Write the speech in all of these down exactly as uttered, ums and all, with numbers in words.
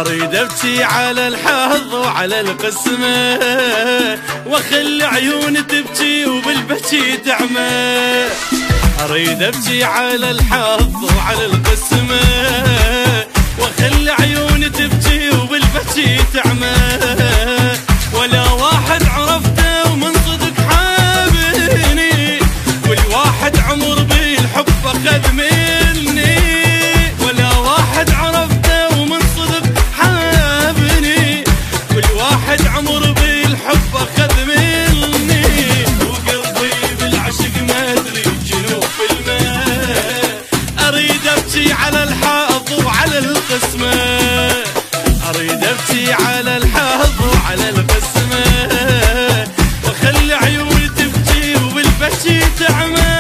اريد ابكي على الحظ وعلى القسمة، واخلي عيوني تبكي وبالبكي تعمى. اريد ابكي على الحظ وعلى القسمة، واخلي عيوني تبكي وبالبكي تعمى. ولا واحد عرفته ومن صدق حابني، والواحد عمر بالحب اخذ مني. ولا واحد عرفته ومن صدق حابني، والواحد عمر بالحب اخذ مني. وقلبي بالعشق ما ادري جنوب الماء. اريد ابكي على الحظ وعلى القسمة، اريد ابكي على الحظ وعلى القسمة، واخلي عيوني تبكي وبالبكي تعمى.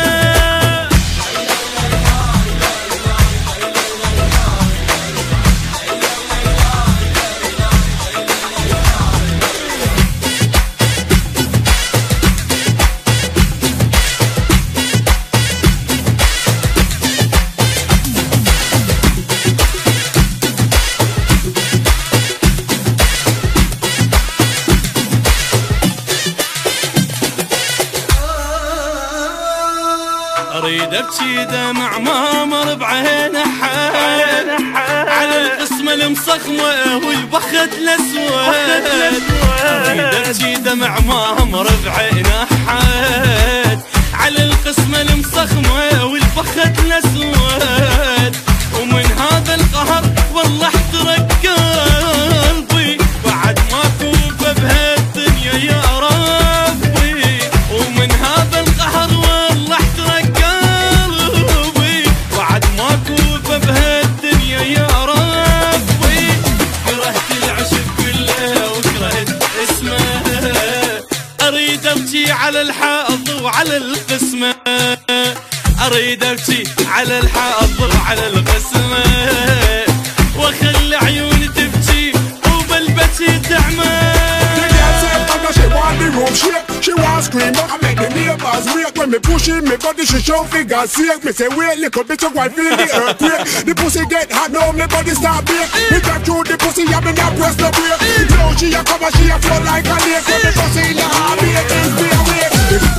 اريد ابكي دمع ما مر بعين احد، على القسمة المصخمة والبخت الاسود. اريد ابكي دمع ما مر بعين احد، على القسمة المصخمة والبخت الاسود. ومن هذا القهر والله احترق قلبي، بعد ماكو بهالدنيا يا ربي. ومن هذا القهر والله احترق قلبي، بعد ماكو بهالدنيا يا ربي. كرهت العشق كله وكرهت اسمه، اريد ابكي على الحظ وعلى القسمة، اريد ابكي على الحظ وعلى القسمة، واخلي عيوني تبكي وبالبكي تعمى. She want the room shake, she want scream, but I make the neighbors wake. When me push in me body, she show figure shake. Me say wait, little bit of white feel the earthquake. The pussy get hot now, me body start bake. Me drive through the pussy, I me not press the brake. Now she a come and she a flow like a lake. When me pussy in the heartbeat, things be awake.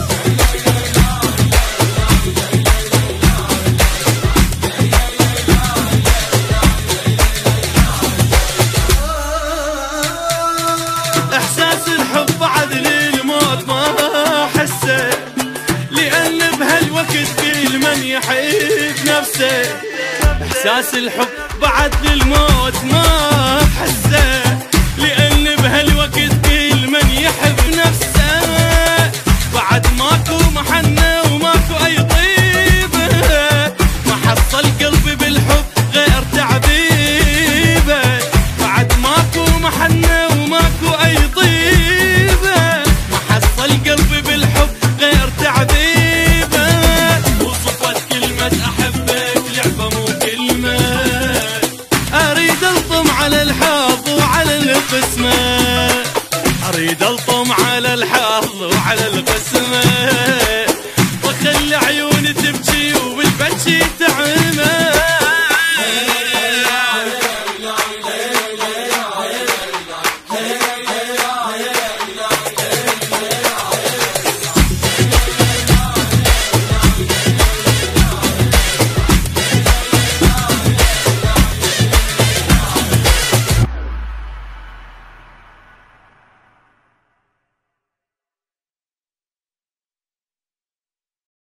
احساس الحب بعد للموت ما احسه، لان بهالوقت كل من يحب نفسه. احساس الحب بعد للموت ما احسه، لان بهالوقت كل من يحب نفسه. بعد ماكو محنه وماكو اي طيبه، ما حصل قلبي بالحب غير تعذيبه. بعد ماكو محنه وماكو اي طيبه، ما حصل قلبي بالحب غير تعذيبه. وصفت كلمة احبك لعبة مو كلمة، اريد الطم على الحظ وعلى القسمة، اريد الطم على الحظ وعلى القسمة، واخلي عيوني تبكي وبالبكي